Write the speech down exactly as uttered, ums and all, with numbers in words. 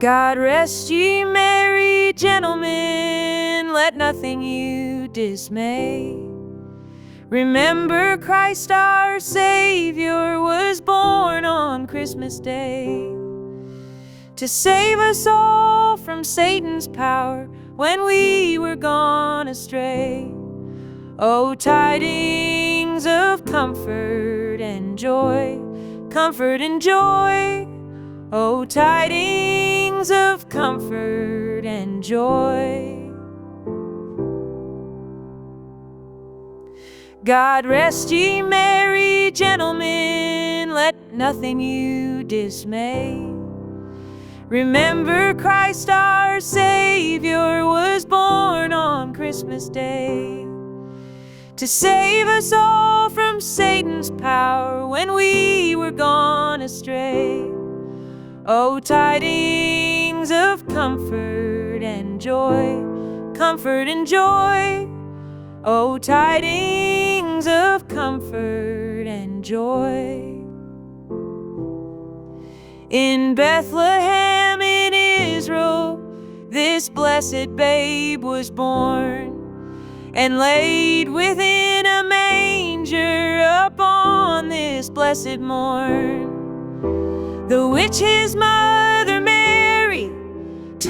God rest ye merry gentlemen, let nothing you dismay. Remember Christ our Savior was born on Christmas Day, to save us all from Satan's power when we were gone astray. Oh, tidings of comfort and joy, comfort and joy. Oh, tidings of comfort and joy. God rest ye merry gentlemen, let nothing you dismay. Remember Christ our Savior was born on Christmas Day, to save us all from Satan's power when we were gone astray. Oh, tidings of comfort and joy, comfort and joy. Oh, tidings of comfort and joy. In Bethlehem in Israel, this blessed babe was born, and laid within a manger upon this blessed morn. The which his mother